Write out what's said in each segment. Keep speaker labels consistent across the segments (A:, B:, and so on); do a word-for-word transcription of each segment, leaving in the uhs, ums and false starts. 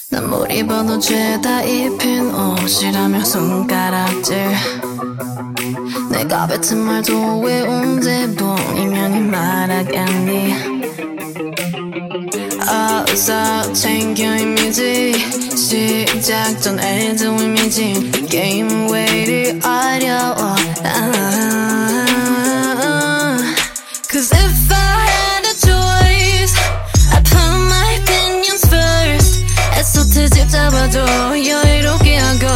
A: 난 뭘 입어도 죄다 입힌 옷이라며 손가락질. 내가 뱉은 말도 왜 언제 본인명이 말하겠니. 어서 챙겨 이미지 시작 전에도 이미지 게임 왜 이리 어려워. Cause if I had a choice I put my opinions first. 애써 트집 잡아줘 여유롭게 하고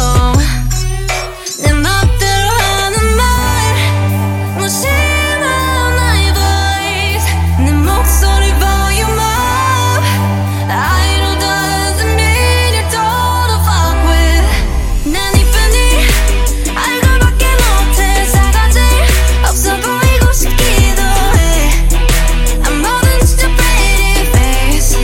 A: 내 맘대로 하는 말 무심한 나의 voice. 내 목소리 volume up. idol doesn't mean you're told to fuck with. 난 이쁜이 얼굴밖에 못해 사가지 없어 보이고 싶기도 해. I'm more than just a pretty face.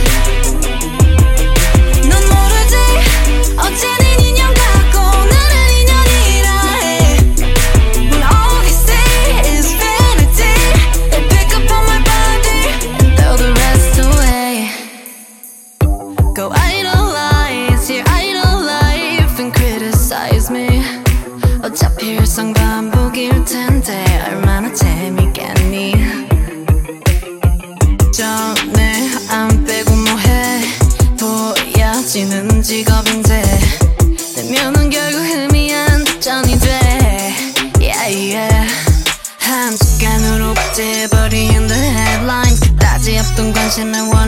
A: 넌 모르지 어제는 인형 같고 나는 인연이라 해. When all they say is vanity they pick up on my body and throw the rest away. Go idolize your idol life and criticize me. 어차피 일상 반복일 텐데 얼마나 재밌겠니. 전에 안 빼고 뭐해 보여지는 직업인데 내면은 결국 희미한 전이 돼. Yeah yeah. 한 습관으로 박제해버린 the headlines. 그다지 없던 관심을 원